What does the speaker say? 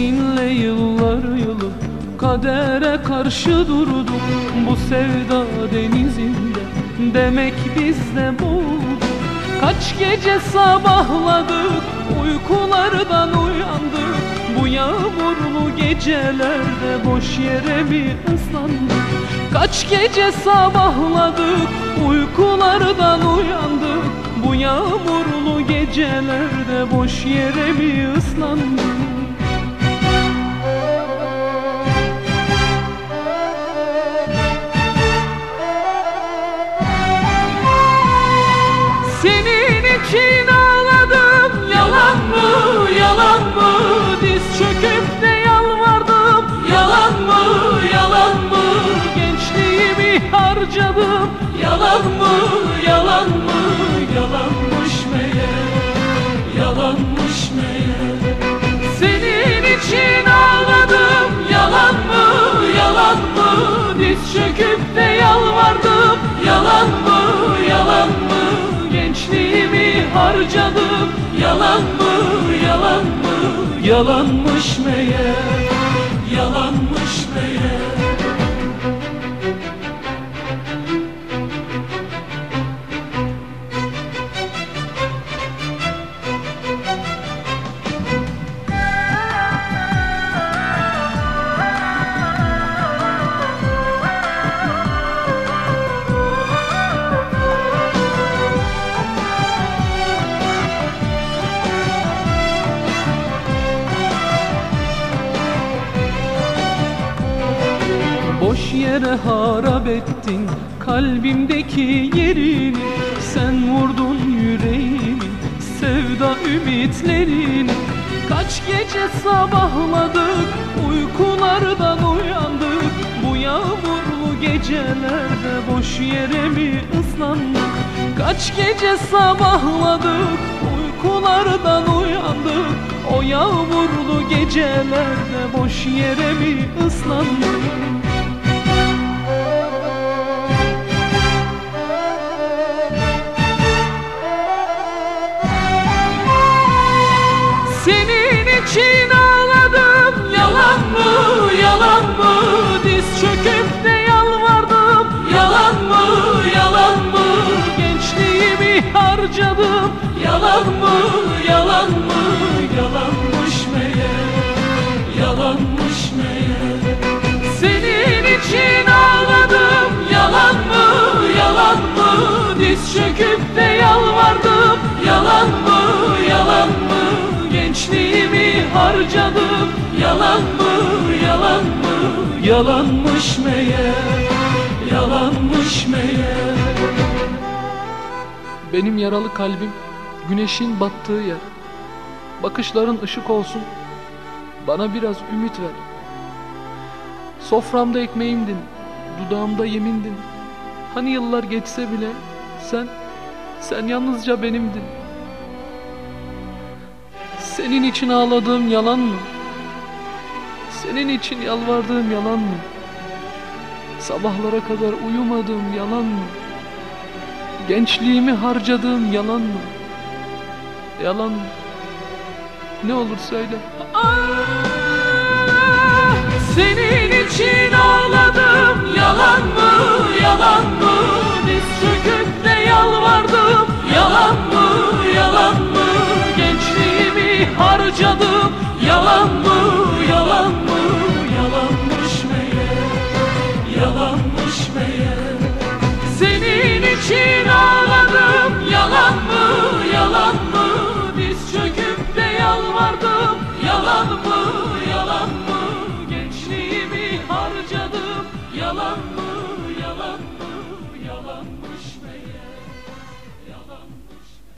Seninle yıllar yılı kadere karşı durduk. Bu sevda denizinde demek biz de bulduk. Kaç gece sabahladık, uykulardan uyandık. Bu yağmurlu gecelerde boş yere mi ıslandık? Kaç gece sabahladık, uykulardan uyandık. Bu yağmurlu gecelerde boş yere mi ıslandık? Senin için ağladım, yalan mı, yalan mı? Diz çöküp de yalvardım, yalan mı, yalan mı? Gençliğimi harcadım, yalan mı, yalan mı? Yalanmış meğer, yalanmış meğer. Senin için ağladım, yalan mı, yalan mı? Diz çöküp de yalvardım, yalan mı, yalan mı? Gençliğimi harcadım, yalan mı, yalan mı? Yalanmış meğer, yalanmış meğer. Boş yere harap ettin kalbimdeki yerini. Sen vurdun yüreğimi, sevda ümitlerini. Kaç gece sabahladık, uykulardan uyandık. Bu yağmurlu gecelerde boş yere mi ıslandık? Kaç gece sabahladık, uykulardan uyandık. O yağmurlu gecelerde boş yere mi ıslandık? Senin için ağladım, yalan mı, yalan mı? Diz çöküp de yalvardım, yalan mı, yalan mı? Gençliğimi harcadım, yalan mı, yalan mı? Yalanmış meğer, yalanmış meğer. Senin için ağladım, yalan mı, yalan mı? Diz çöküp de yalvardım, yalan mı, yalan mı? Gençliğimi harcadım, yalan mı, yalan mı? Yalanmış meğer, yalanmış meğer. Benim yaralı kalbim güneşin battığı yer. Bakışların ışık olsun, bana biraz ümit ver. Soframda ekmeğimdin, dudağımda yemindin. Hani yıllar geçse bile sen yalnızca benimdin. Senin için ağladığım yalan mı? Senin için yalvardığım yalan mı? Sabahlara kadar uyumadığım yalan mı? Gençliğimi harcadığım yalan mı? Yalan mı? Ne olur söyle. Senin için ağladım, yalan mı, yalan mı? Diz çöküp de yalvardım, yalan mı, yalan mı? Gençliğimi harcadım,